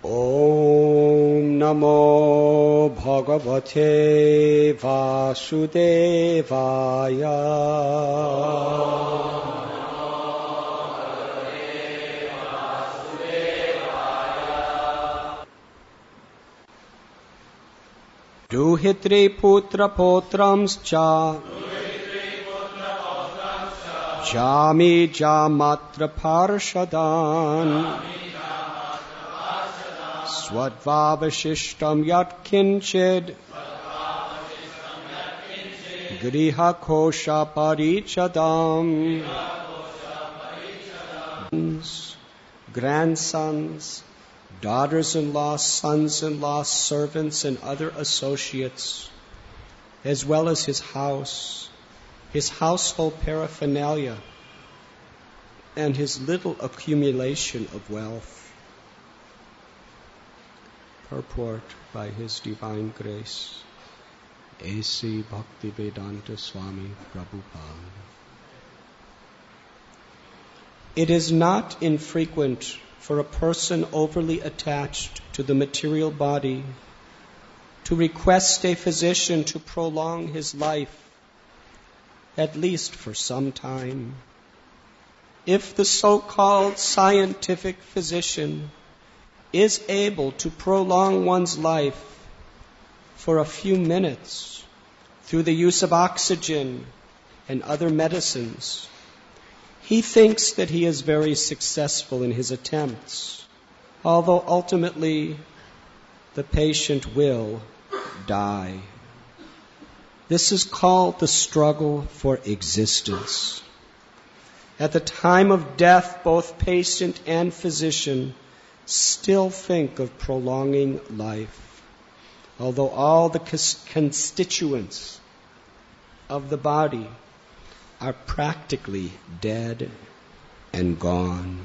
Om Namo Bhagavate Vasudevaya. Duhitri putra potramscha Jami jamatra parshadan Swadvavashishtam yat kinchid Griha kosha parichadam. Grandsons, daughters-in-law, sons-in-law, servants, and other associates, as well as his house, his household paraphernalia, and his little accumulation of wealth. Purport by His Divine Grace, A.C. Bhaktivedanta Swami Prabhupada. It is not infrequent for a person overly attached to the material body to request a physician to prolong his life, at least for some time. If the so-called scientific physician is able to prolong one's life for a few minutes through the use of oxygen and other medicines, he thinks that he is very successful in his attempts, although ultimately the patient will die. This is called the struggle for existence. At the time of death, both patient and physician still think of prolonging life, although all the constituents of the body are practically dead and gone.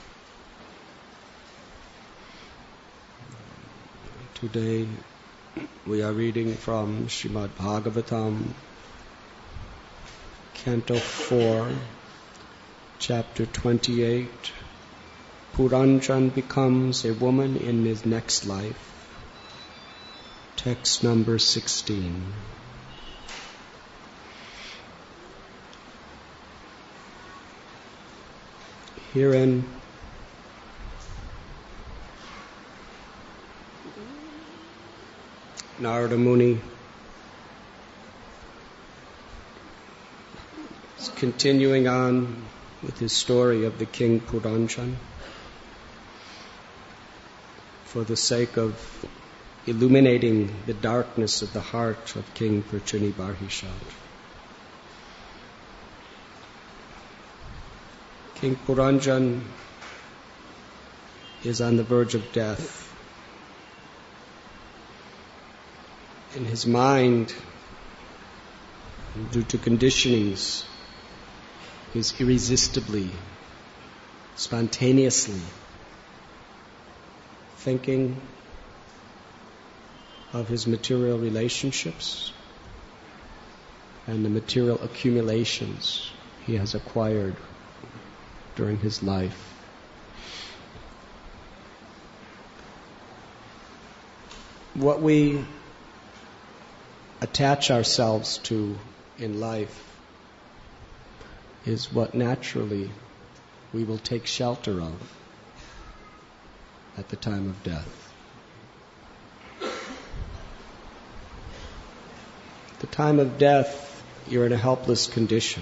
Today we are reading from Srimad Bhagavatam, Canto 4, Chapter 28. Puranjan becomes a woman in his next life. Text number 16. Herein Narada Muni is continuing on with his story of the king Puranjan for the sake of illuminating the darkness of the heart of King Prachini-Barhishat. King Puranjan is on the verge of death. In his mind, due to conditionings, is irresistibly, spontaneously thinking of his material relationships and the material accumulations he has acquired during his life. What we attach ourselves to in life is what naturally we will take shelter of at the time of death. At the time of death, you're in a helpless condition.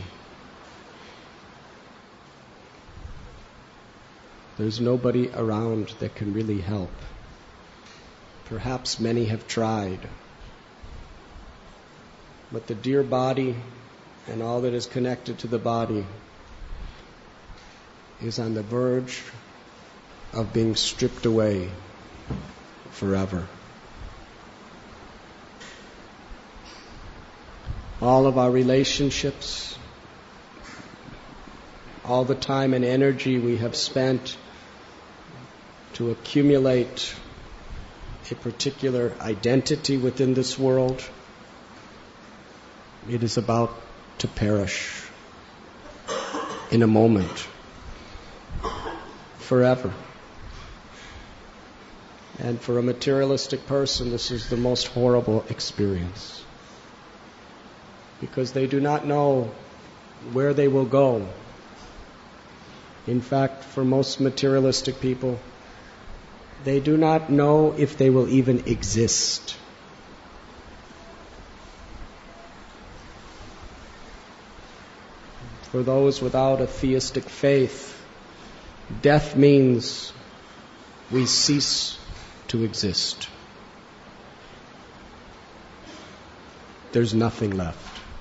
There's nobody around that can really help. Perhaps many have tried, but the dear body and all that is connected to the body is on the verge of being stripped away forever. All of our relationships, all the time and energy we have spent to accumulate a particular identity within this world, it is about to perish in a moment, forever. And for a materialistic person, this is the most horrible experience. Because they do not know where they will go. In fact, for most materialistic people, they do not know if they will even exist. For those without a theistic faith, death means we cease to exist. There's nothing left.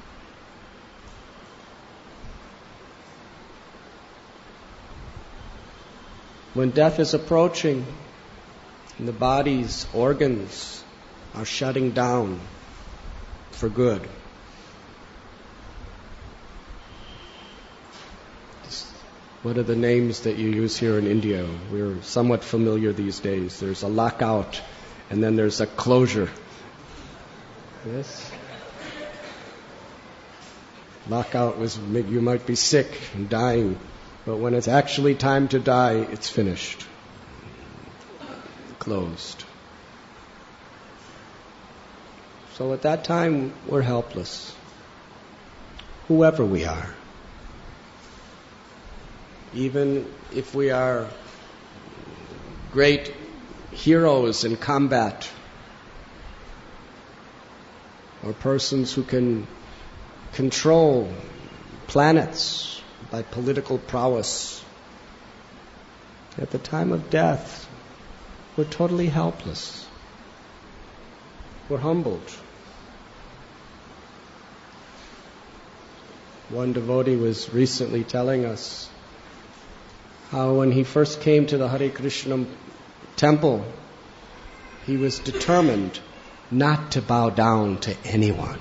When death is approaching, and the body's organs are shutting down for good, what are the names that you use here in India? We're somewhat familiar these days. There's a lockout, and then there's a closure. Yes? Lockout was you might be sick and dying, but when it's actually time to die, it's finished. Closed. So at that time, we're helpless. Whoever we are. Even if we are great heroes in combat, or persons who can control planets by political prowess, at the time of death, we're totally helpless. We're humbled. One devotee was recently telling us how when he first came to the Hare Krishna temple, he was determined not to bow down to anyone.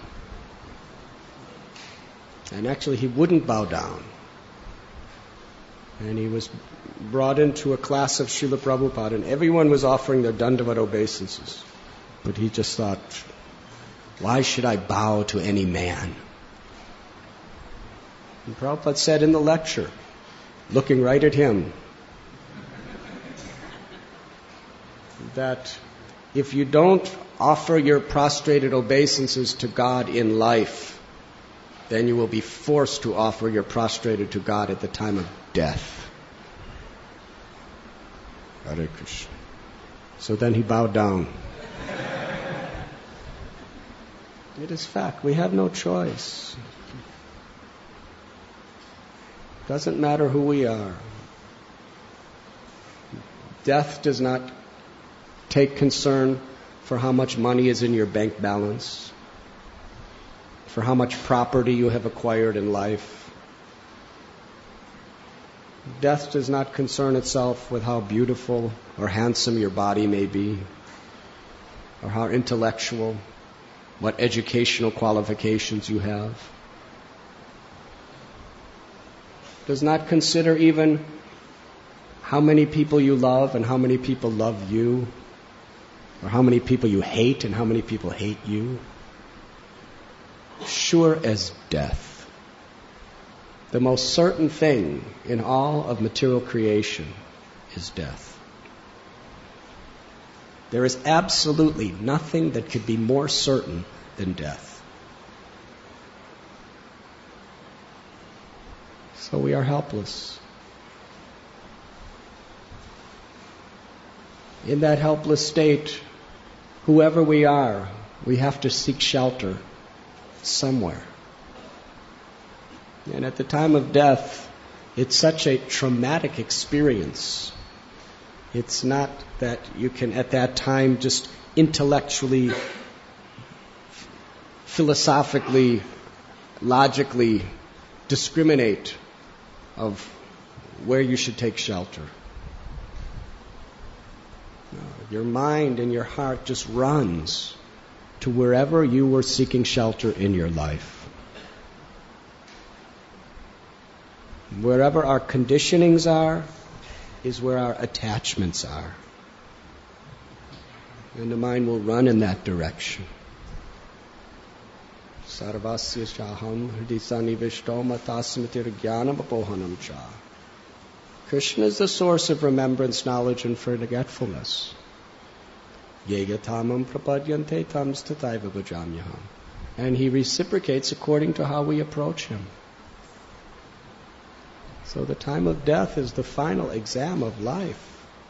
And actually he wouldn't bow down. And he was brought into a class of Srila Prabhupada, and everyone was offering their Dandavat obeisances. But he just thought, why should I bow to any man? And Prabhupada said in the lecture, looking right at him, that if you don't offer your prostrated obeisances to God in life, then you will be forced to offer your prostrated to God at the time of death. Hare Krishna. So then he bowed down. It is fact. We have no choice. Doesn't matter who we are. Death does not take concern for how much money is in your bank balance, for how much property you have acquired in life. Death does not concern itself with how beautiful or handsome your body may be, or how intellectual, what educational qualifications you have. Does not consider even how many people you love and how many people love you, or how many people you hate and how many people hate you. Sure as death. The most certain thing in all of material creation is death. There is absolutely nothing that could be more certain than death. So we are helpless. In that helpless state, whoever we are, we have to seek shelter somewhere. And at the time of death, it's such a traumatic experience. It's not that you can at that time just intellectually, philosophically, logically discriminate of where you should take shelter. No, your mind and your heart just runs to wherever you were seeking shelter in your life. Wherever our conditionings are is where our attachments are. And the mind will run in that direction. Sarvasya chaham hridisannivishto matasmitir jnanam apohanam cha. Krishna is the source of remembrance, knowledge, and forgetfulness. Yegatamam prapadyante tam stataiva bhajamyaham. And He reciprocates according to how we approach Him. So the time of death is the final exam of life.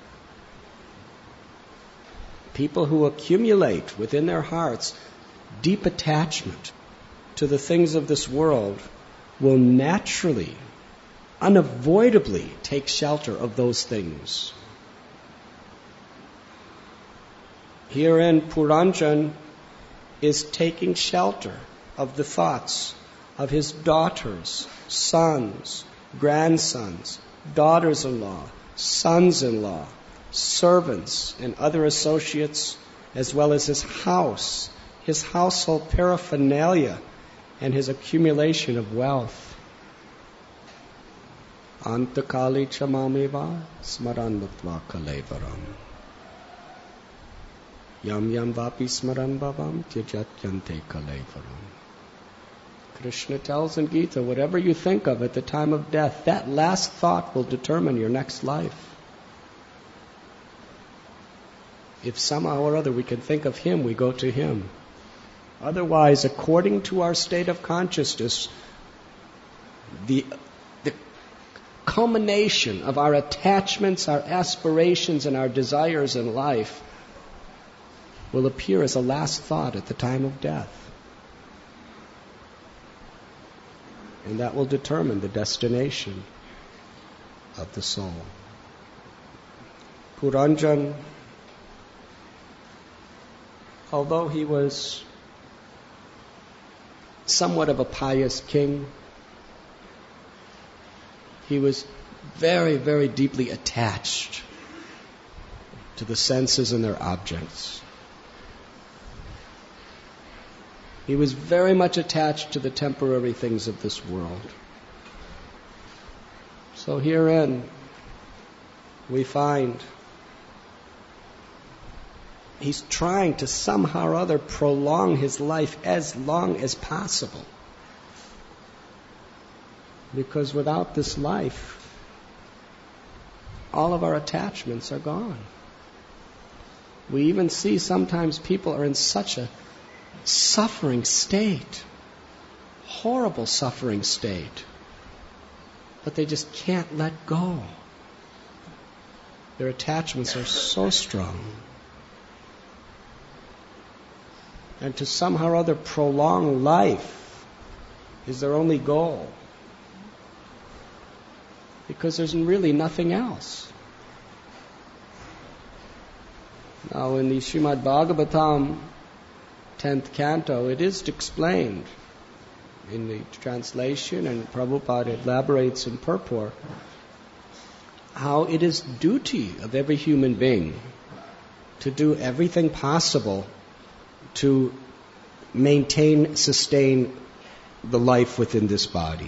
People who accumulate within their hearts deep attachment to the things of this world will naturally, unavoidably take shelter of those things. Herein, Puranjan is taking shelter of the thoughts of his daughters, sons, grandsons, daughters-in-law, sons-in-law, servants, and other associates, as well as his house, his household paraphernalia, and his accumulation of wealth. Antakali chamameva smaranvatva kalevaram. Yam yam vapi smaran bhavam tyajatyante kalevaram. Krishna tells in Gita, whatever you think of at the time of death, that last thought will determine your next life. If somehow or other we can think of Him, we go to Him. Otherwise, according to our state of consciousness, the culmination of our attachments, our aspirations, and our desires in life will appear as a last thought at the time of death. And that will determine the destination of the soul. Puranjan, although he was somewhat of a pious king, he was very, very deeply attached to the senses and their objects. He was very much attached to the temporary things of this world. So herein we find he's trying to somehow or other prolong his life as long as possible. Because without this life, all of our attachments are gone. We even see sometimes people are in such a suffering state, horrible suffering state, but they just can't let go. Their attachments are so strong. And to somehow or other prolong life is their only goal, because there's really nothing else. Now in the Srimad Bhagavatam 10th canto, it is explained in the translation, and Prabhupada elaborates in purport, how it is duty of every human being to do everything possible to maintain, sustain the life within this body.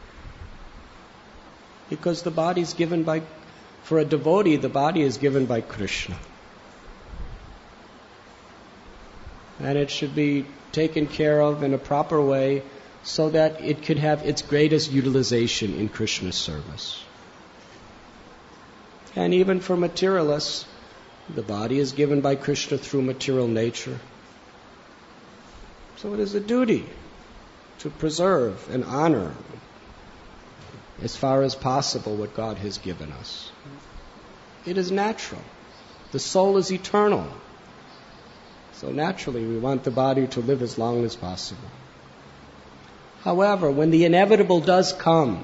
Because the body is given by, for a devotee, the body is given by Krishna. And it should be taken care of in a proper way so that it could have its greatest utilization in Krishna's service. And even for materialists, the body is given by Krishna through material nature. So it is a duty to preserve and honor as far as possible what God has given us. It is natural. The soul is eternal. So naturally we want the body to live as long as possible. However, when the inevitable does come,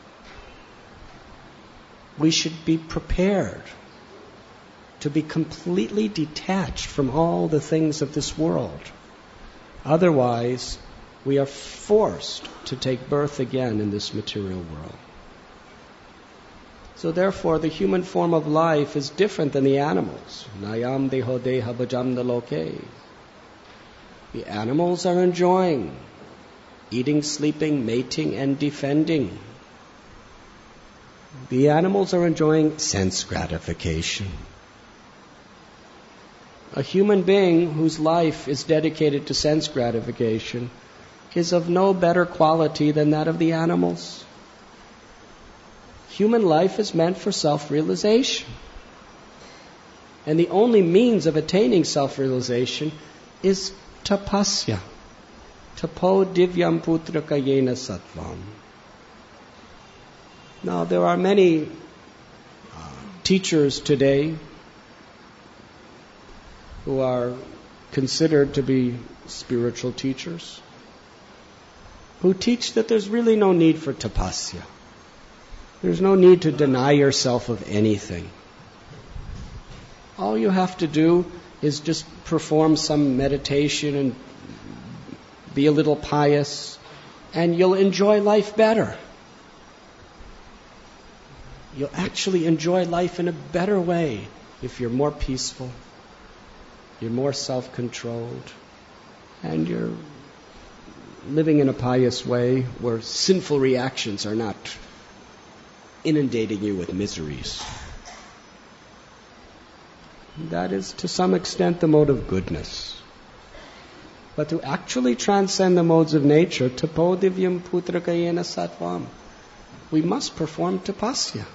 we should be prepared to be completely detached from all the things of this world. Otherwise, we are forced to take birth again in this material world. So therefore, the human form of life is different than the animals. Nayam deho deha bhajamna loke. The animals are enjoying eating, sleeping, mating, and defending. The animals are enjoying sense gratification. A human being whose life is dedicated to sense gratification is of no better quality than that of the animals. Human life is meant for self-realization. And the only means of attaining self-realization is tapasya. Tapo divyam putraka yena sattvam. Now, there are many teachers today who are considered to be spiritual teachers, who teach that there's really no need for tapasya. There's no need to deny yourself of anything. All you have to do is just perform some meditation and be a little pious, and you'll enjoy life better. You'll actually enjoy life in a better way if you're more peaceful, you're more self-controlled, and you're living in a pious way where sinful reactions are not inundating you with miseries. That is, to some extent, the mode of goodness. But to actually transcend the modes of nature, tapo divyam putraka yena sattvam, we must perform tapasya.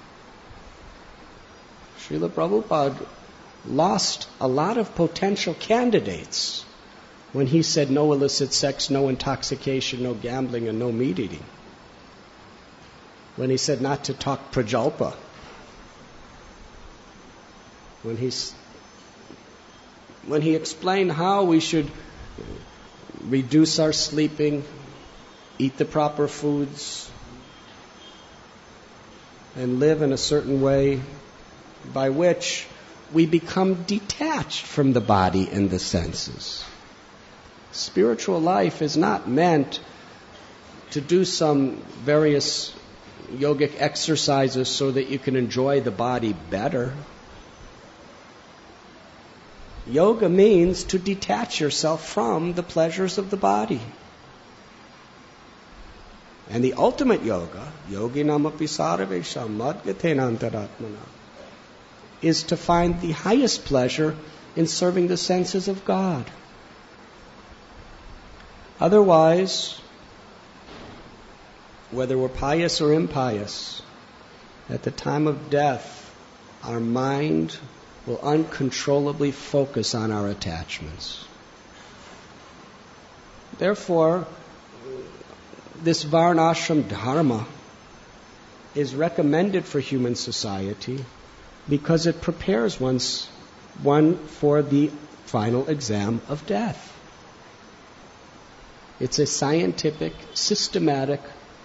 Srila Prabhupada lost a lot of potential candidates when he said no illicit sex, no intoxication, no gambling, and no meat eating. When he said not to talk prajalpa. When he explained how we should reduce our sleeping, eat the proper foods, and live in a certain way by which we become detached from the body and the senses. Spiritual life is not meant to do some various yogic exercises so that you can enjoy the body better. Yoga means to detach yourself from the pleasures of the body. And the ultimate yoga, yoginam api sarvesham madgatena antaratmana, is to find the highest pleasure in serving the senses of God. Otherwise, whether we're pious or impious, at the time of death, our mind will uncontrollably focus on our attachments. Therefore, this varnashram dharma is recommended for human society because it prepares one for the final exam of death. It's a scientific, systematic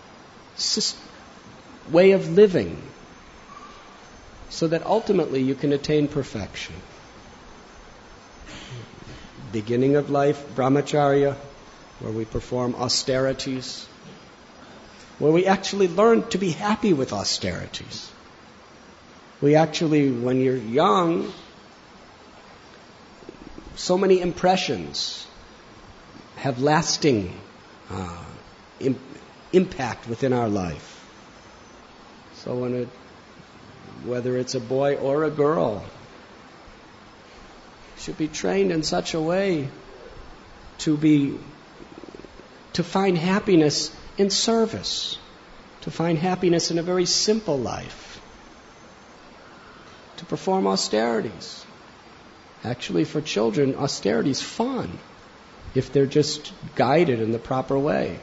way of living so that ultimately you can attain perfection. Beginning of life, brahmacharya, where we perform austerities, where we actually learn to be happy with austerities. We actually, when you're young, so many impressions have lasting impact within our life. So whether it's a boy or a girl, should be trained in such a way to find happiness in service, to find happiness in a very simple life, to perform austerities. Actually, for children, austerity is fun if they're just guided in the proper way.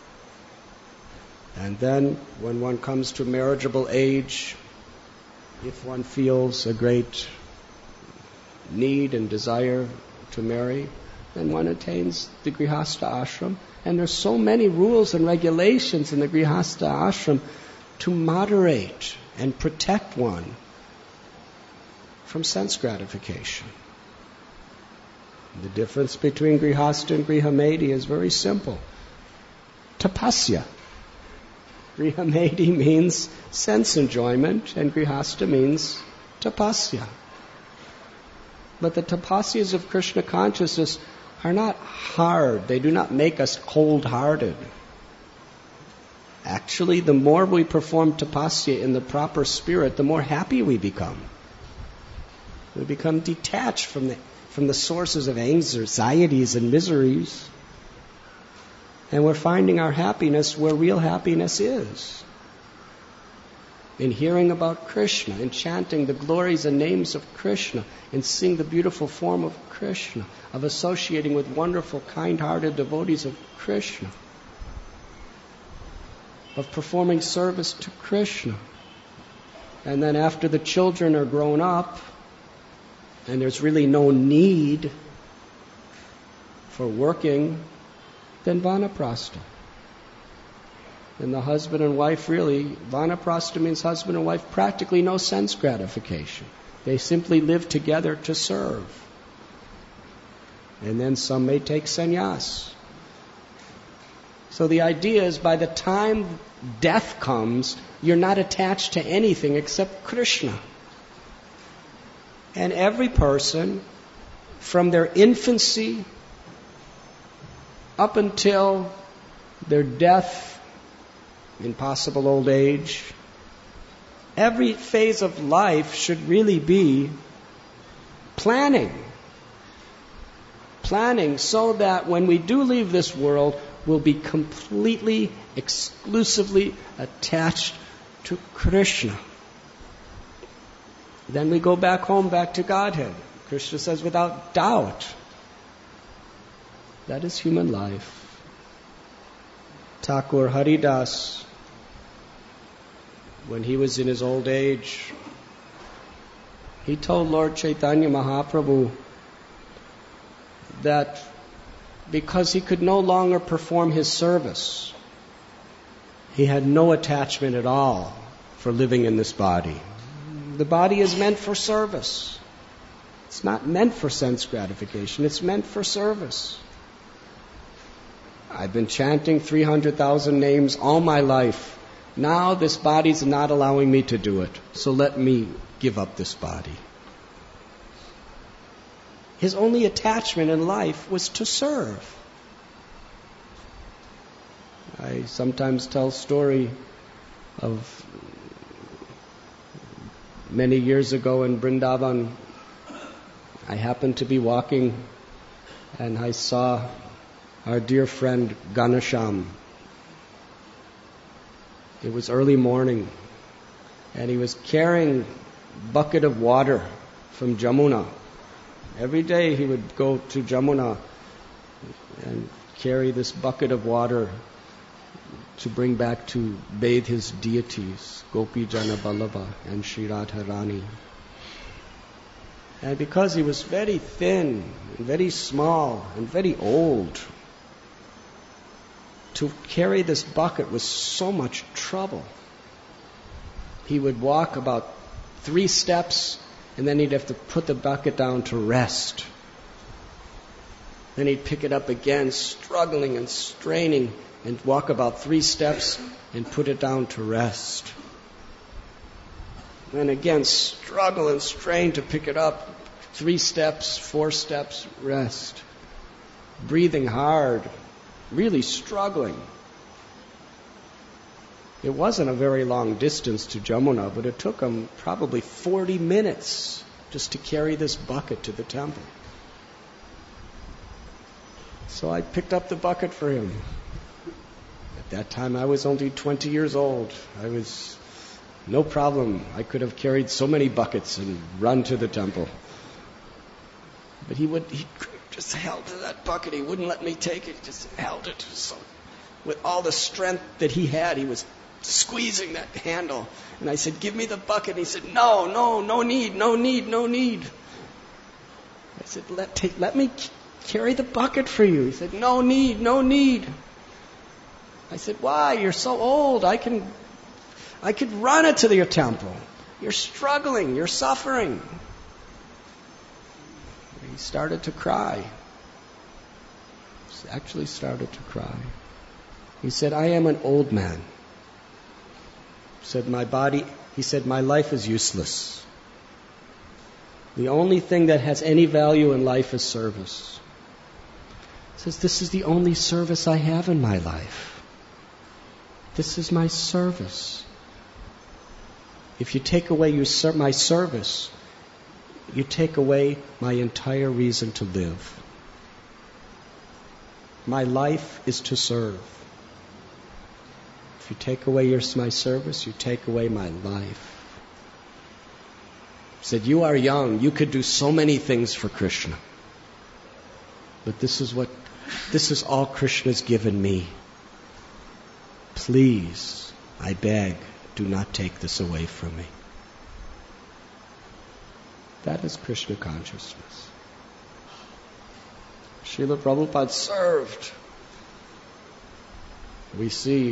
And then, when one comes to marriageable age, if one feels a great need and desire to marry, then one attains the Grihastha ashram. And there's so many rules and regulations in the Grihastha ashram to moderate and protect one from sense gratification. The difference between Grihastha and Grihamedi is very simple. Tapasya. Grihamedi means sense enjoyment, and Grihastha means tapasya. But the tapasyas of Krishna consciousness are not hard. They do not make us cold-hearted. Actually, the more we perform tapasya in the proper spirit, the more happy we become. We become detached from the sources of anxieties and miseries. And we're finding our happiness where real happiness is. in hearing about Krishna, in chanting the glories and names of Krishna, in seeing the beautiful form of Krishna, of associating with wonderful, kind-hearted devotees of Krishna, of performing service to Krishna. And then after the children are grown up, and there's really no need for working, then vanaprastha. And the husband and wife really, vanaprastha means husband and wife, practically no sense gratification. They simply live together to serve. And then some may take sannyas. So the idea is by the time death comes, you're not attached to anything except Krishna. And every person, from their infancy up until their death, in possible old age, every phase of life should really be planning. Planning so that when we do leave this world, we'll be completely, exclusively attached to Krishna. Then we go back home, back to Godhead. Krishna says, without doubt. That is human life. Thakur Haridas, when he was in his old age, he told Lord Chaitanya Mahaprabhu that because he could no longer perform his service, he had no attachment at all for living in this body. The body is meant for service. It's not meant for sense gratification. It's meant for service. I've been chanting 300,000 names all my life. Now this body's not allowing me to do it, so let me give up this body. His only attachment in life was to serve. I sometimes tell a story of many years ago in Vrindavan. I happened to be walking and I saw our dear friend Ganesham. It was early morning, and he was carrying a bucket of water from Jamuna. Every day he would go to Jamuna and carry this bucket of water to bring back to bathe his deities, Gopi Jana Vallabha and Sri Radharani. And because he was very thin, and very small, and very old, to carry this bucket was so much trouble. He would walk about 3 steps, and then he'd have to put the bucket down to rest. Then he'd pick it up again, struggling and straining, and walk about 3 steps and put it down to rest. Then again, struggle and strain to pick it up. 3 steps, 4 steps, rest. Breathing hard. Really struggling. It wasn't a very long distance to Jamuna, but it took him probably 40 minutes just to carry this bucket to the temple. So I picked up the bucket for him. At that time I was only 20 years old. I was no problem. I could have carried so many buckets and run to the temple. But he just held to that bucket. He wouldn't let me take it. He just held it. So with all the strength that he had, he was squeezing that handle. And I said, give me the bucket. And he said, no need. I said, let me carry the bucket for you. He said, no need. I said, why? You're so old. I could run it to your temple. You're struggling. You're suffering. He started to cry. He actually started to cry. He said, I am an old man. He said, my life is useless. The only thing that has any value in life is service. He says, this is the only service I have in my life. This is my service. If you take away my service, you take away my entire reason to live. My life is to serve. If you take away my service, you take away my life. He said, you are young. You could do so many things for Krishna. But this is all Krishna's given me. Please, I beg, do not take this away from me. That is Krishna consciousness. Srila Prabhupada served. We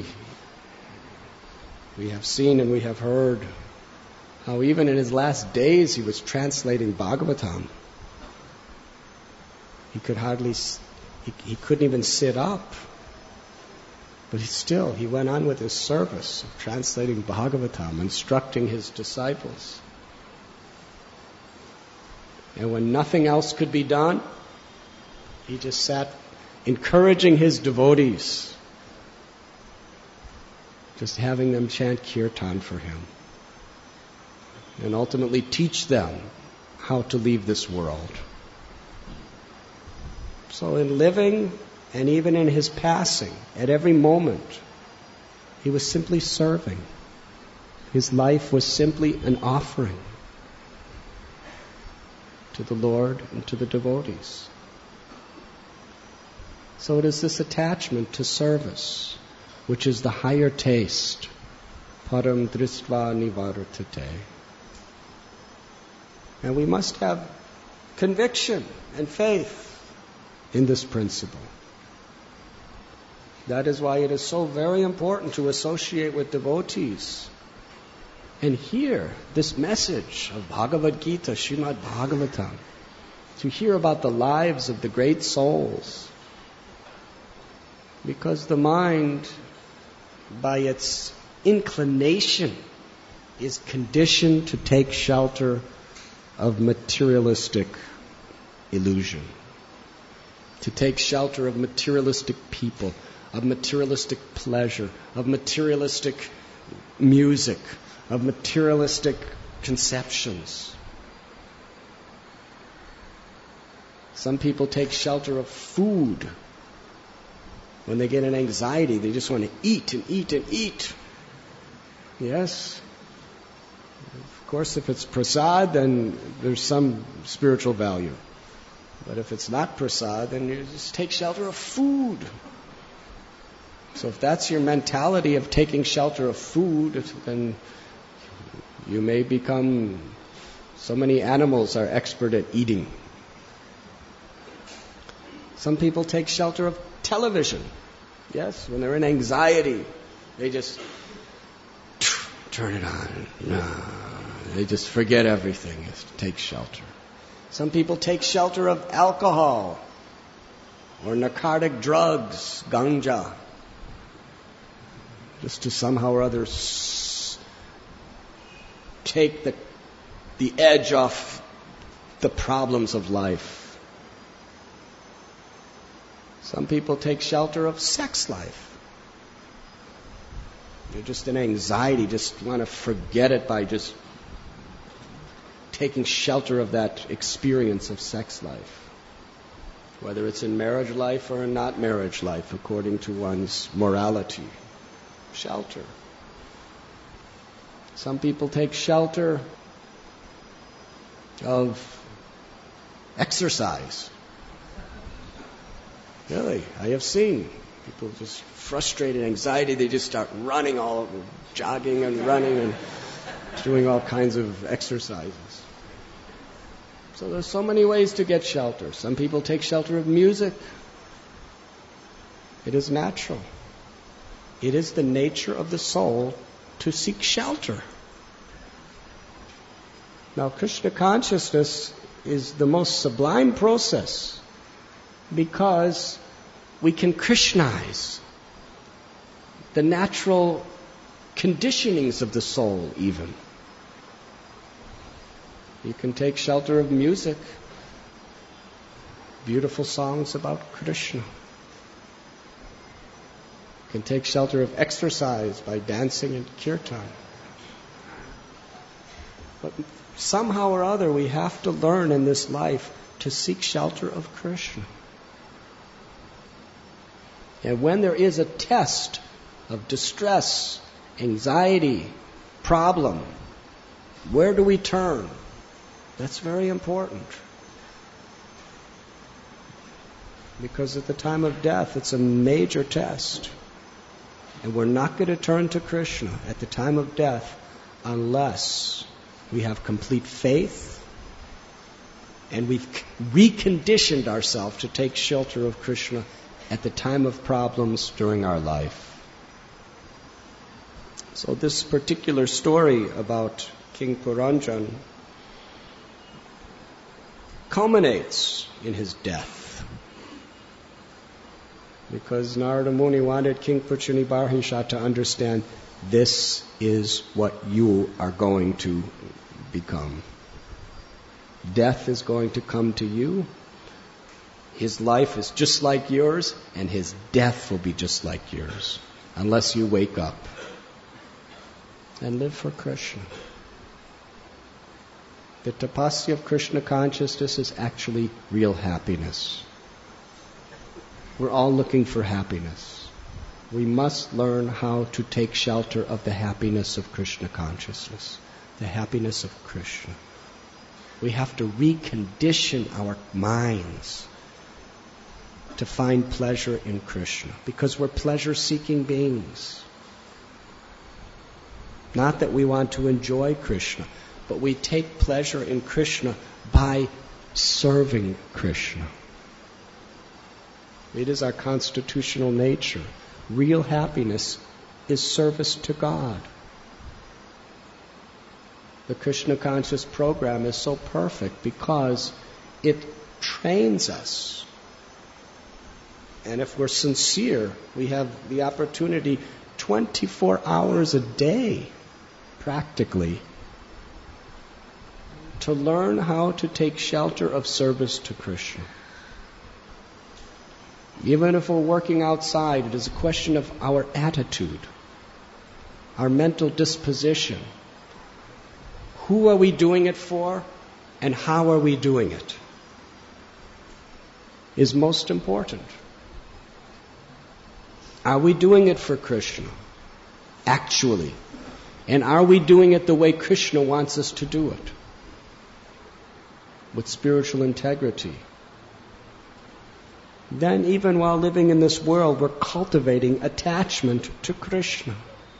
have seen and we have heard how even in his last days he was translating Bhagavatam. He couldn't even sit up. But he went on with his service of translating Bhagavatam, instructing his disciples. And when nothing else could be done, he just sat encouraging his devotees, just having them chant kirtan for him, and ultimately teach them how to leave this world. So in living, and even in his passing, at every moment, he was simply serving. His life was simply an offering to the Lord and to the devotees. So it is this attachment to service, which is the higher taste, param dristva nivartate. And we must have conviction and faith in this principle. That is why it is so very important to associate with devotees and hear this message of Bhagavad Gita, Srimad Bhagavatam, to hear about the lives of the great souls. Because the mind, by its inclination, is conditioned to take shelter of materialistic illusion, to take shelter of materialistic people, of materialistic pleasure, of materialistic music, of materialistic conceptions. Some people take shelter of food. When they get an anxiety, they just want to eat and eat and eat. Yes. Of course, if it's prasad, then there's some spiritual value. But if it's not prasad, then you just take shelter of food. So if that's your mentality of taking shelter of food, then you may become... So many animals are expert at eating. Some people take shelter of television. Yes, when they're in anxiety, they just turn it on. No, they just forget everything. Just take shelter. Some people take shelter of alcohol or narcotic drugs, ganja, just to somehow or other take the edge off the problems of life. Some people take shelter of sex life. They're just in anxiety, just want to forget it by just taking shelter of that experience of sex life. Whether it's in marriage life or in not marriage life, according to one's morality. Shelter. Some people take shelter of exercise. Really, I have seen people just frustrated, anxiety, they just start running all over, jogging and running and doing all kinds of exercises. So there's so many ways to get shelter. Some people take shelter of music. It is natural. It is the nature of the soul to seek shelter. Now, Krishna consciousness is the most sublime process, because we can Krishnaize the natural conditionings of the soul even. You can take shelter of music, beautiful songs about Krishna. You can take shelter of exercise by dancing and kirtan. But somehow or other we have to learn in this life to seek shelter of Krishna. And when there is a test of distress, anxiety, problem. Where do we turn? That's very important. Because at the time of death, it's a major test. And we're not going to turn to Krishna at the time of death unless we have complete faith and we've reconditioned ourselves to take shelter of Krishna at the time of problems during our life. So this particular story about King Puranjan culminates in his death. Because Narada Muni wanted King Puchunibarhinsha to understand this is what you are going to become. Death is going to come to you. His life is just like yours, and his death will be just like yours, unless you wake up and live for Krishna. The tapasya of Krishna consciousness is actually real happiness. We're all looking for happiness. We must learn how to take shelter of the happiness of Krishna consciousness, the happiness of Krishna. We have to recondition our minds to find pleasure in Krishna, because we're pleasure-seeking beings. Not that we want to enjoy Krishna, but we take pleasure in Krishna by serving Krishna. It is our constitutional nature. Real happiness is service to God. The Krishna Conscious program is so perfect because it trains us. And if we're sincere, we have the opportunity 24 hours a day, practically, to learn how to take shelter of service to Krishna. Even if we're working outside, it is a question of our attitude, our mental disposition. Who are we doing it for, and how are we doing it, is most important. Are we doing it for Krishna, actually? And are we doing it the way Krishna wants us to do it? With spiritual integrity. Then even while living in this world, we're cultivating attachment to Krishna.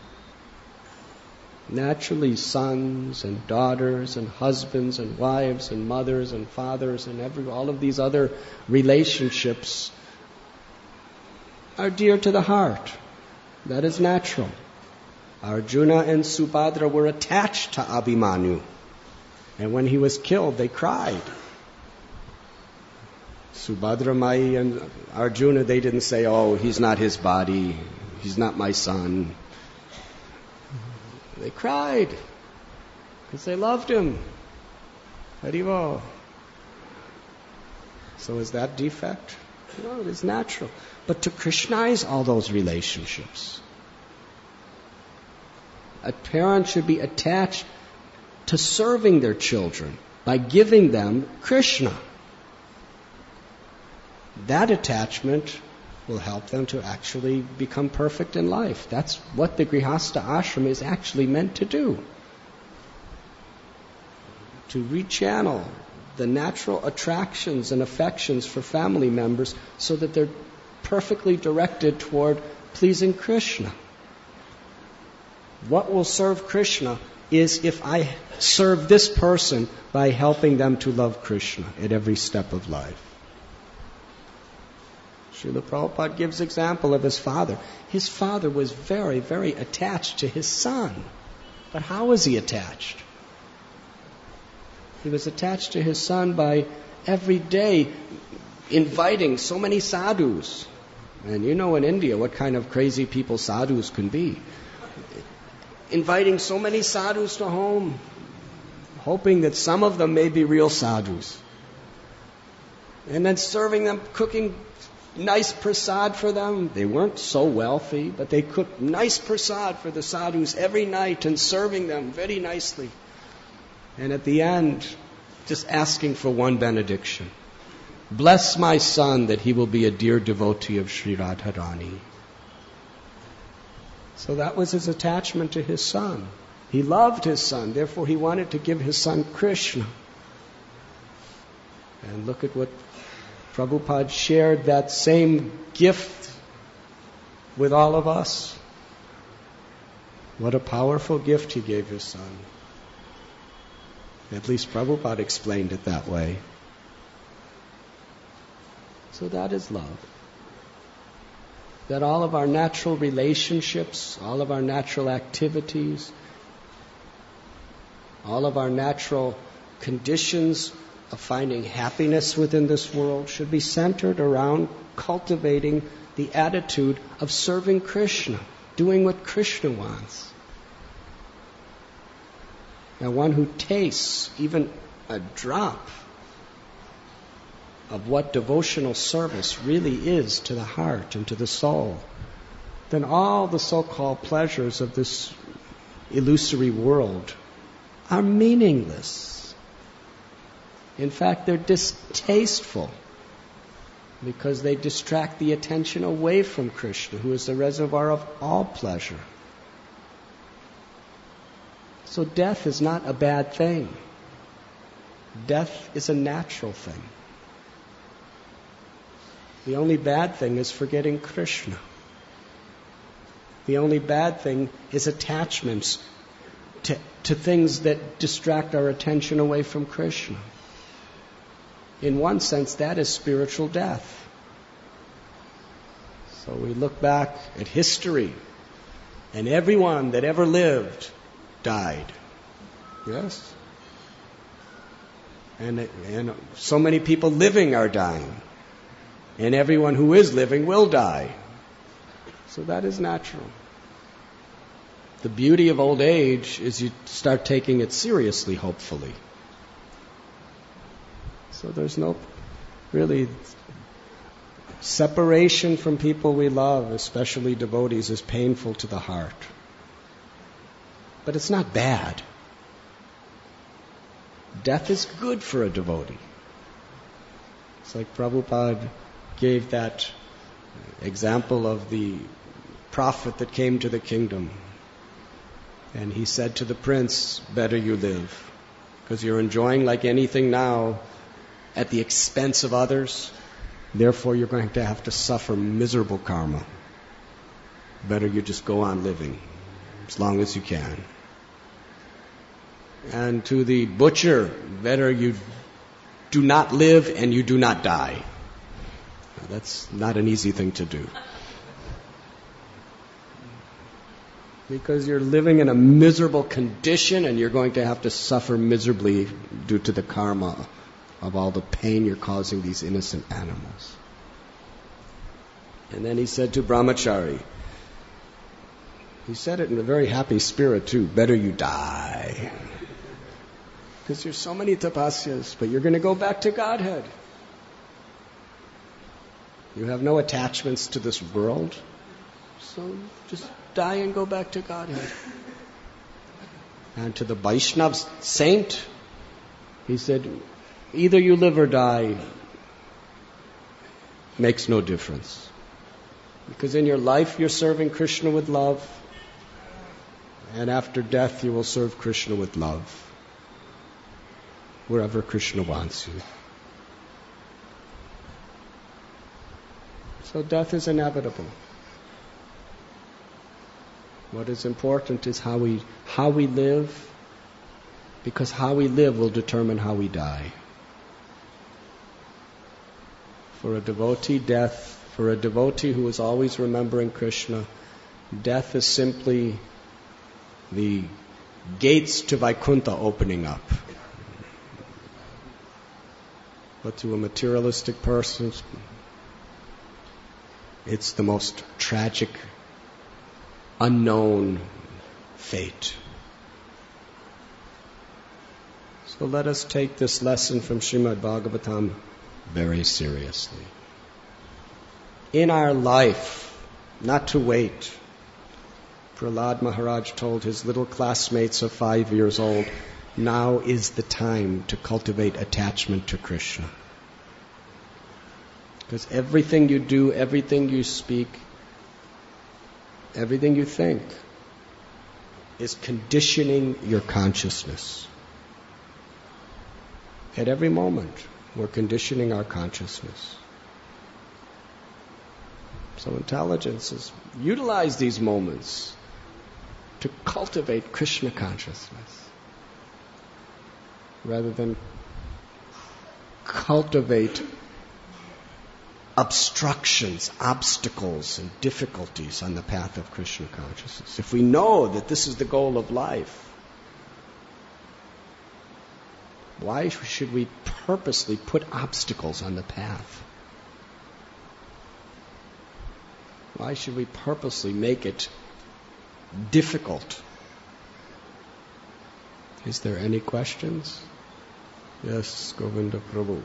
Naturally, sons and daughters and husbands and wives and mothers and fathers and all of these other relationships are dear to the heart. That is natural. Arjuna and Subhadra were attached to Abhimanyu. And when he was killed, they cried. Subhadra Mai and Arjuna, they didn't say, oh, he's not his body, he's not my son. They cried because they loved him. Haribo. So is that defect? No, it is natural. But to Krishnaize all those relationships. A parent should be attached to serving their children by giving them Krishna. That attachment will help them to actually become perfect in life. That's what the Grihastha ashram is actually meant to do. To rechannel the natural attractions and affections for family members so that they're perfectly directed toward pleasing Krishna. What will serve Krishna is if I serve this person by helping them to love Krishna at every step of life. Srila Prabhupada gives example of his father. His father was very, very attached to his son. But how was he attached? He was attached to his son by every day inviting so many sadhus. And you know in India what kind of crazy people sadhus can be. Inviting so many sadhus to home, hoping that some of them may be real sadhus. And then serving them, cooking nice prasad for them. They weren't so wealthy, but they cooked nice prasad for the sadhus every night and serving them very nicely. And at the end, just asking for one benediction. Bless my son that he will be a dear devotee of Sri Radharani. So that was his attachment to his son. He loved his son, therefore he wanted to give his son Krishna. And look at what Prabhupada shared, that same gift with all of us. What a powerful gift he gave his son. At least Prabhupada explained it that way. So that is love. That all of our natural relationships, all of our natural activities, all of our natural conditions of finding happiness within this world should be centered around cultivating the attitude of serving Krishna, doing what Krishna wants. Now, one who tastes even a drop of what devotional service really is to the heart and to the soul, then all the so-called pleasures of this illusory world are meaningless. In fact, they're distasteful because they distract the attention away from Krishna, who is the reservoir of all pleasure. So death is not a bad thing. Death is a natural thing. The only bad thing is forgetting Krishna. The only bad thing is attachments to things that distract our attention away from Krishna. In one sense, that is spiritual death. So we look back at history, and everyone that ever lived died. Yes? And so many people living are dying. And everyone who is living will die. So that is natural. The beauty of old age is you start taking it seriously, hopefully. So there's no really separation from people we love, especially devotees, is painful to the heart. But it's not bad. Death is good for a devotee. It's like Prabhupada gave that example of the prophet that came to the kingdom. And he said to the prince, better you live, because you're enjoying like anything now at the expense of others. Therefore, you're going to have to suffer miserable karma. Better you just go on living as long as you can. And to the butcher, better you do not live and you do not die. Now, that's not an easy thing to do. Because you're living in a miserable condition and you're going to have to suffer miserably due to the karma of all the pain you're causing these innocent animals. And then he said to Brahmachari, he said it in a very happy spirit too, better you die. Because there's so many tapasyas, but you're going to go back to Godhead. You have no attachments to this world, so just die and go back to Godhead. And to the Vaishnav saint, he said, either you live or die, makes no difference. Because in your life you're serving Krishna with love, and after death you will serve Krishna with love, wherever Krishna wants you. So death is inevitable. What is important is how we live, because how we live will determine how we die. For a devotee, for a devotee who is always remembering Krishna, death is simply the gates to Vaikuntha opening up. But to a materialistic person, it's the most tragic, unknown fate. So let us take this lesson from Srimad Bhagavatam very seriously. In our life, not to wait. Prahlad Maharaj told his little classmates of 5 years old, now is the time to cultivate attachment to Krishna. Because everything you do, everything you speak, everything you think is conditioning your consciousness. At every moment, we're conditioning our consciousness. So intelligence is utilize these moments to cultivate Krishna consciousness rather than cultivate obstructions, obstacles, and difficulties on the path of Krishna consciousness. If we know that this is the goal of life, why should we purposely put obstacles on the path? Why should we purposely make it difficult? Is there any questions? Yes, Govinda Prabhu.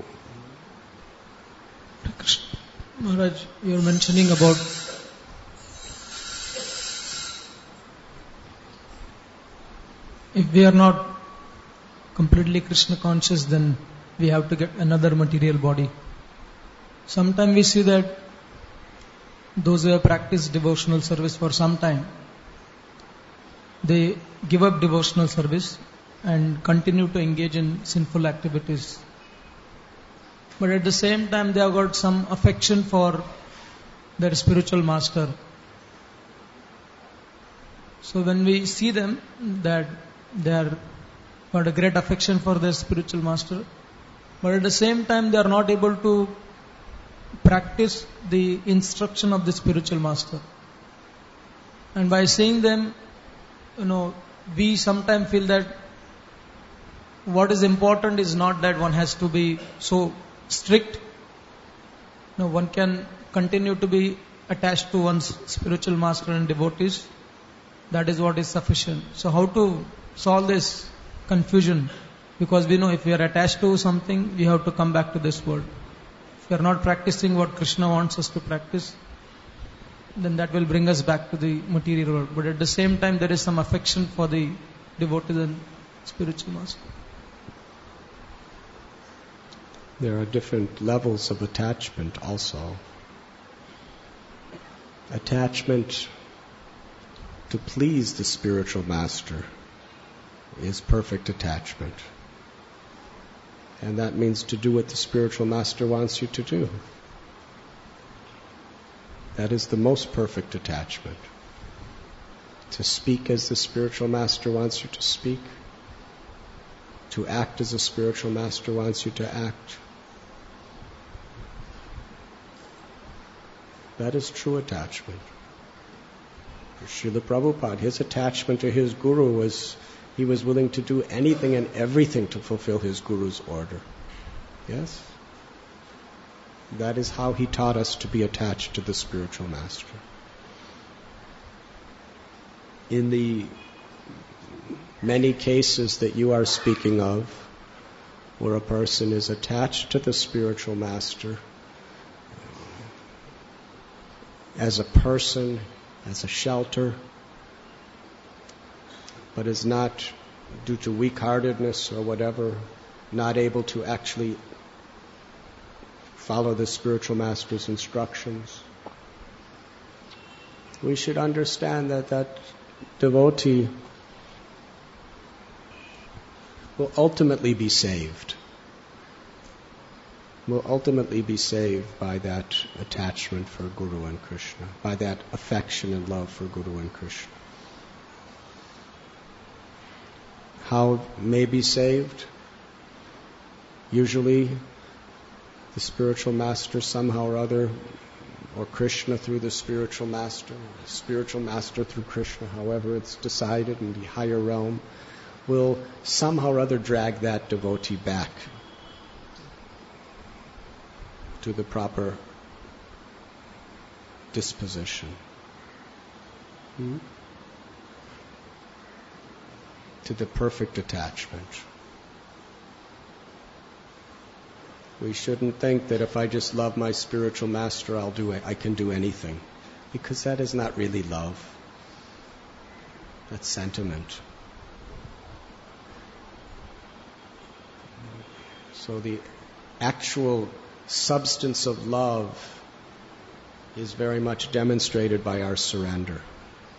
Maharaj, you're mentioning about if we are not completely Krishna conscious, then we have to get another material body. Sometimes we see that those who have practiced devotional service for some time, they give up devotional service and continue to engage in sinful activities. But at the same time, they have got some affection for their spiritual master. So when we see them, that they are got a great affection for their spiritual master, but at the same time, they are not able to practice the instruction of the spiritual master. And by seeing them, we sometimes feel that what is important is not that one has to be so strict. One can continue to be attached to one's spiritual master and devotees. That is what is sufficient. So how to solve this confusion? Because we know if we are attached to something, we have to come back to this world. If we are not practicing what Krishna wants us to practice, then that will bring us back to the material world. But at the same time, there is some affection for the devotees and spiritual master. There are different levels of attachment also. Attachment to please the spiritual master is perfect attachment. And that means to do what the spiritual master wants you to do. That is the most perfect attachment. To speak as the spiritual master wants you to speak. To act as the spiritual master wants you to act. That is true attachment. For Srila Prabhupada, his attachment to his guru was he was willing to do anything and everything to fulfill his guru's order. Yes? That is how he taught us to be attached to the spiritual master. In the many cases that you are speaking of, where a person is attached to the spiritual master, as a person, as a shelter, but is not, due to weak-heartedness or whatever, not able to actually follow the spiritual master's instructions. We should understand that devotee will ultimately be saved. Will ultimately be saved by that attachment for Guru and Krishna, by that affection and love for Guru and Krishna. How may be saved? Usually the spiritual master somehow or other, or Krishna through the spiritual master through Krishna, however it's decided in the higher realm, will somehow or other drag that devotee back to the proper disposition. To the perfect attachment. We shouldn't think that if I just love my spiritual master, I can do anything. Because that is not really love. That's sentiment. So the actual substance of love is very much demonstrated by our surrender.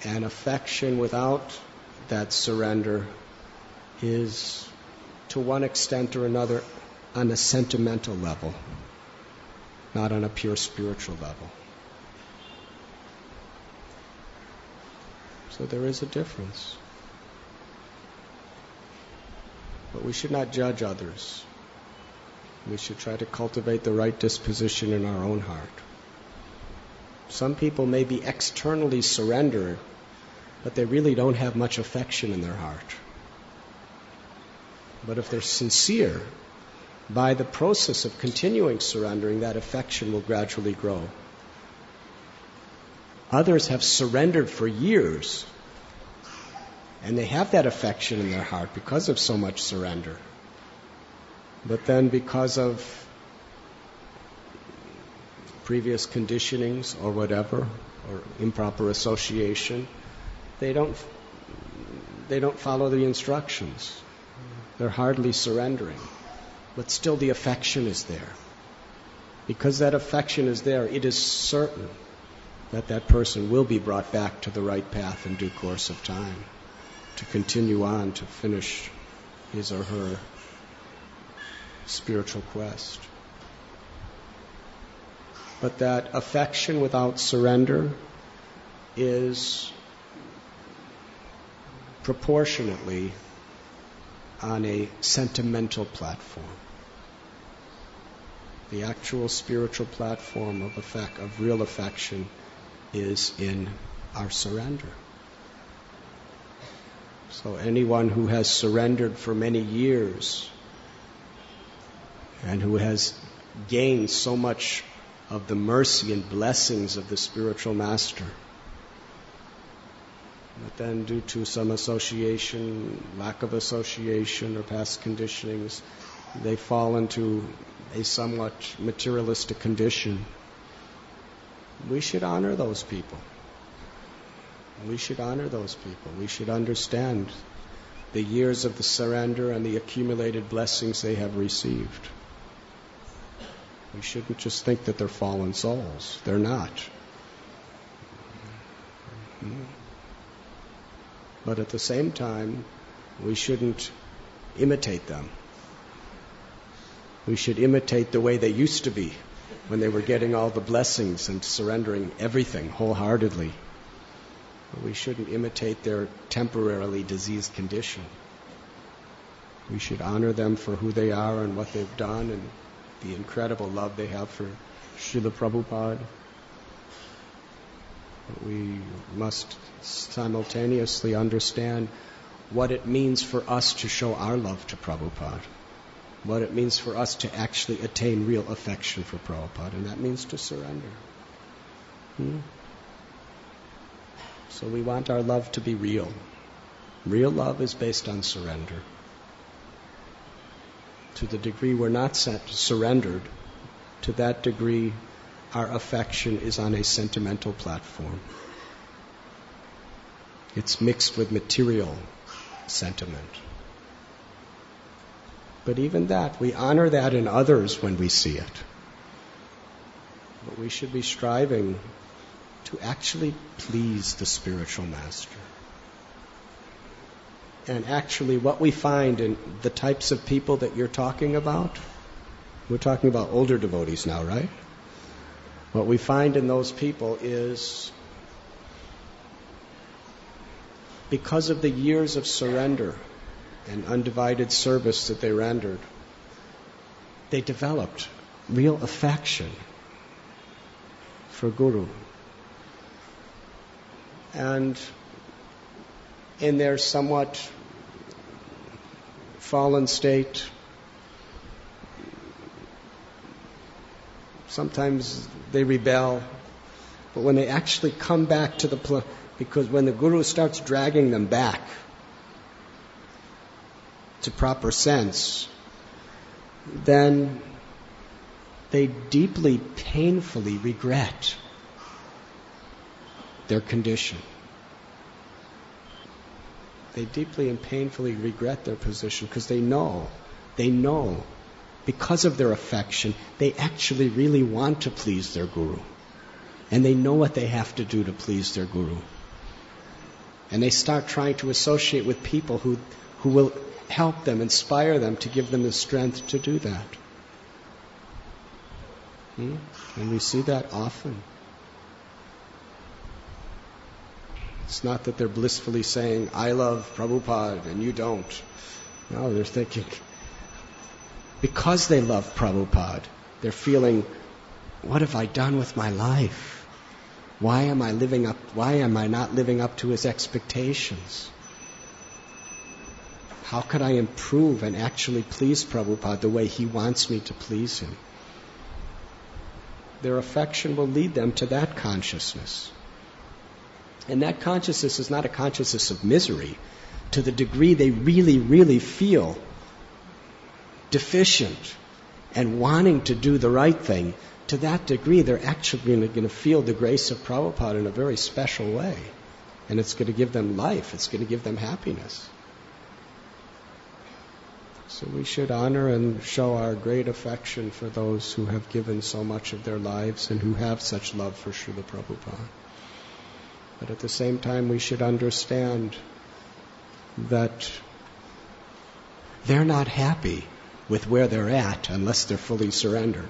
And affection without that surrender is, to one extent or another, on a sentimental level, not on a pure spiritual level. So there is a difference. But we should not judge others. We should try to cultivate the right disposition in our own heart. Some people may be externally surrendered, but they really don't have much affection in their heart. But if they're sincere, by the process of continuing surrendering, that affection will gradually grow. Others have surrendered for years, and they have that affection in their heart because of so much surrender. But then because of previous conditionings or whatever, or improper association, they don't follow the instructions. They're hardly surrendering. But still the affection is there. Because that affection is there, it is certain that that person will be brought back to the right path in due course of time, to continue on to finish his or her spiritual quest. But that affection without surrender is proportionately on a sentimental platform. The actual spiritual platform of real affection is in our surrender. So anyone who has surrendered for many years and who has gained so much of the mercy and blessings of the spiritual master, but then due to some association, lack of association or past conditionings, they fall into a somewhat materialistic condition. We should honor those people. We should honor those people. We should understand the years of the surrender and the accumulated blessings they have received. We shouldn't just think that they're fallen souls. They're not. But at the same time, we shouldn't imitate them. We should imitate the way they used to be when they were getting all the blessings and surrendering everything wholeheartedly. We shouldn't imitate their temporarily diseased condition. We should honor them for who they are and what they've done and the incredible love they have for Srila Prabhupada. We must simultaneously understand what it means for us to show our love to Prabhupada, what it means for us to actually attain real affection for Prabhupada, and that means to surrender. So we want our love to be real. Real love is based on surrender. To the degree we're not surrendered, to that degree our affection is on a sentimental platform. It's mixed with material sentiment. But even that, we honor that in others when we see it. But we should be striving to actually please the spiritual master. And actually what we find in the types of people that you're talking about, we're talking about older devotees now, right? What we find in those people is, because of the years of surrender and undivided service that they rendered, they developed real affection for Guru. And in their somewhat fallen state, sometimes they rebel, but when they actually come back to the because when the Guru starts dragging them back to proper sense, then they deeply, painfully regret their condition. They deeply and painfully regret their position because they know, because of their affection, they actually really want to please their Guru. And they know what they have to do to please their Guru. And they start trying to associate with people who will help them, inspire them, to give them the strength to do that. And we see that often. It's not that they're blissfully saying, I love Prabhupada and you don't. No, they're thinking, because they love Prabhupada, they're feeling, what have I done with my life? Why am I not living up to his expectations? How could I improve and actually please Prabhupada the way he wants me to please him? Their affection will lead them to that consciousness. And that consciousness is not a consciousness of misery. To the degree they really, really feel deficient and wanting to do the right thing, to that degree they're actually going to feel the grace of Prabhupada in a very special way. And it's going to give them life. It's going to give them happiness. So we should honor and show our great affection for those who have given so much of their lives and who have such love for Srila Prabhupada. But at the same time, we should understand that they're not happy with where they're at unless they're fully surrendered.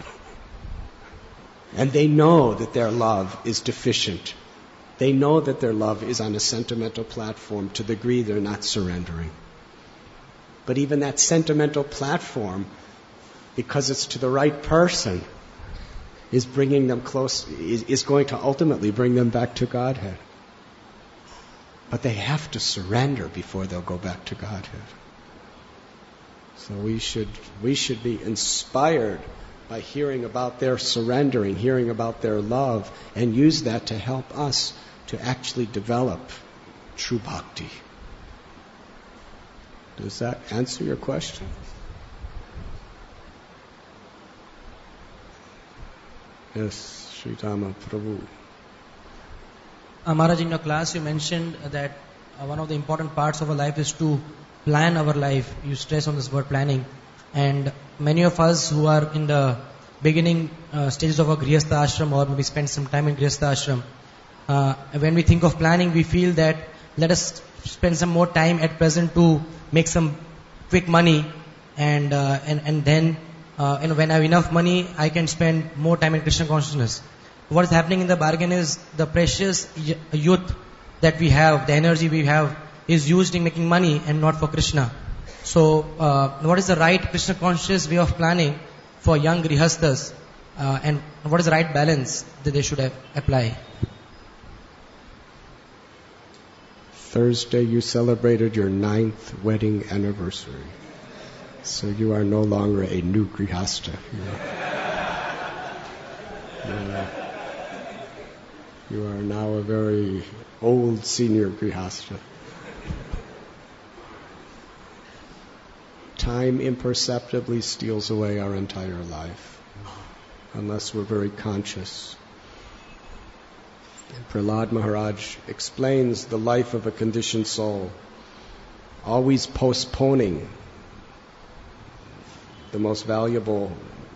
And they know that their love is deficient. They know that their love is on a sentimental platform to the degree they're not surrendering. But even that sentimental platform, because it's to the right person, is bringing them close, is going to ultimately bring them back to Godhead. But they have to surrender before they'll go back to Godhead. So we should be inspired by hearing about their surrendering, hearing about their love, and use that to help us to actually develop true bhakti. Does that answer your question? Yes, Sridhama Prabhu. Maharaj, in your class you mentioned that one of the important parts of our life is to plan our life. You stress on this word planning. And many of us who are in the beginning stages of our Grihastha ashram, or maybe spend some time in Grihastha ashram, when we think of planning, we feel that let us spend some more time at present to make some quick money, and then when I have enough money, I can spend more time in Krishna consciousness. What is happening in the bargain is the precious youth that we have, the energy we have, is used in making money and not for Krishna. So, what is the right Krishna conscious way of planning for young grihasthas, and what is the right balance that they should apply? Thursday you celebrated your 9th wedding anniversary. So you are no longer a new grihastha. You are now a very old senior grihastha. Time imperceptibly steals away our entire life, unless we're very conscious. And Prahlad Maharaj explains the life of a conditioned soul, always postponing the most valuable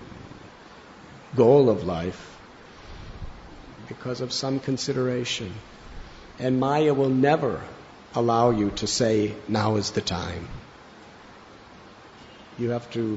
goal of life because of some consideration. And Maya will never allow you to say, now is the time. You have to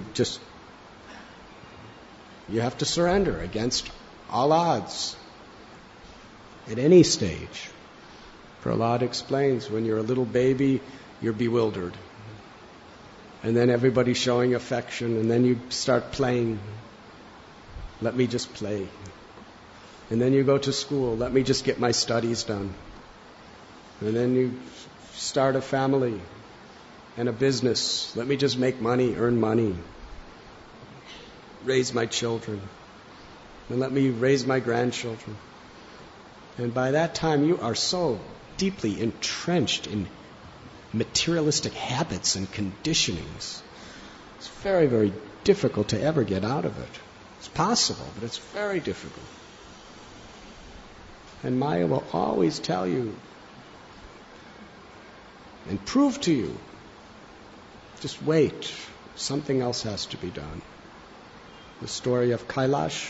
surrender against all odds at any stage. Prahlad explains, when you're a little baby, you're bewildered. And then everybody's showing affection, and then you start playing. Let me just play. And then you go to school. Let me just get my studies done. And then you start a family and a business. Let me just make money, earn money, raise my children, and let me raise my grandchildren. And by that time, you are so deeply entrenched in materialistic habits and conditionings. It's very, very difficult to ever get out of it. It's possible, but it's very difficult. And Maya will always tell you and prove to you, just wait, something else has to be done. The story of Kailash,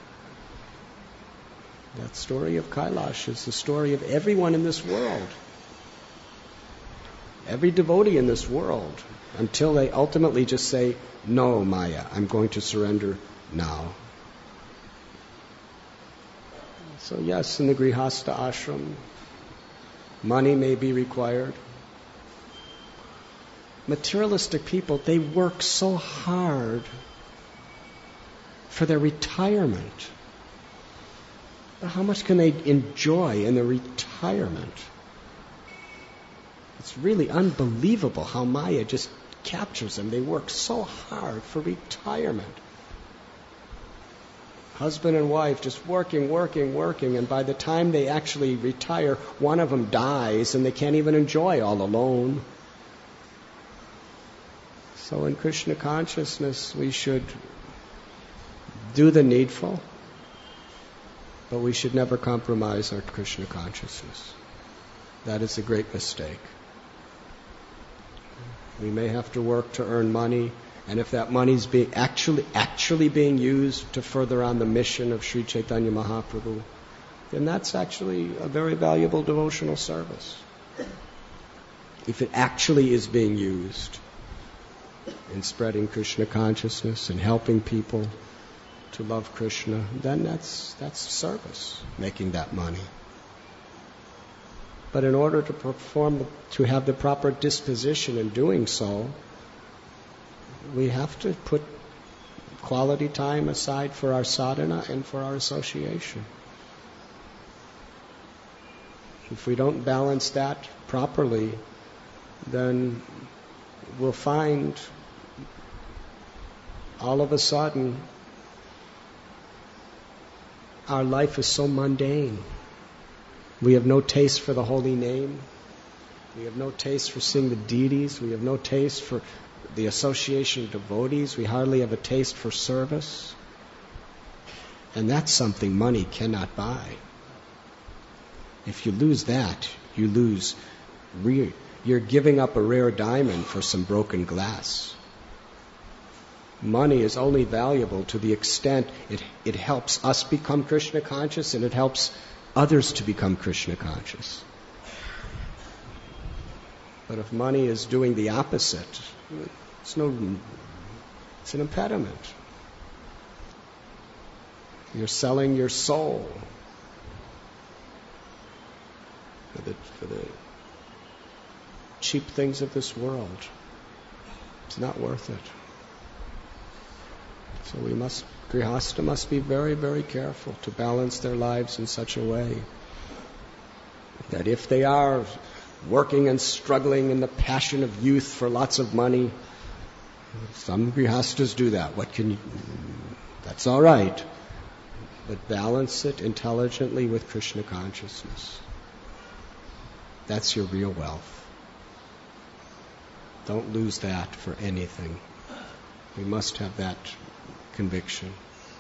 that story of Kailash is the story of everyone in this world. Every devotee in this world, until they ultimately just say, no, Maya, I'm going to surrender now. So yes, in the Grihastha ashram, money may be required. Materialistic people, they work so hard for their retirement. But how much can they enjoy in their retirement? It's really unbelievable how Maya just captures them. They work so hard for retirement. Husband and wife just working, and by the time they actually retire, one of them dies and they can't even enjoy all alone. So in Krishna consciousness, we should do the needful, but we should never compromise our Krishna consciousness. That is a great mistake. We may have to work to earn money, and if that money is actually being used to further on the mission of Sri Chaitanya Mahaprabhu, then that's actually a very valuable devotional service. If it actually is being used in spreading Krishna consciousness and helping people to love Krishna, then that's service, making that money. But in order to have the proper disposition in doing so, we have to put quality time aside for our sadhana and for our association. If we don't balance that properly, then we'll find all of a sudden our life is so mundane. We have no taste for the holy name. We have no taste for seeing the deities. We have no taste for the association of devotees. We hardly have a taste for service. And that's something money cannot buy. If you lose that, you lose. You're giving up a rare diamond for some broken glass. Money is only valuable to the extent it helps us become Krishna conscious and it helps others to become Krishna conscious. But if money is doing the opposite, it's an impediment. You're selling your soul for the cheap things of this world. It's not worth it. So Grihastha must be very, very careful to balance their lives in such a way that if they are working and struggling in the passion of youth for lots of money, some Grihasthas do that. That's all right. But balance it intelligently with Krishna consciousness. That's your real wealth. Don't lose that for anything. We must have that conviction.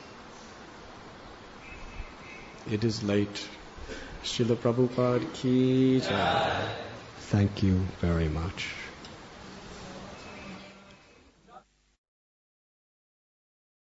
It is late. Srila Prabhupada ki jai. Thank you very much.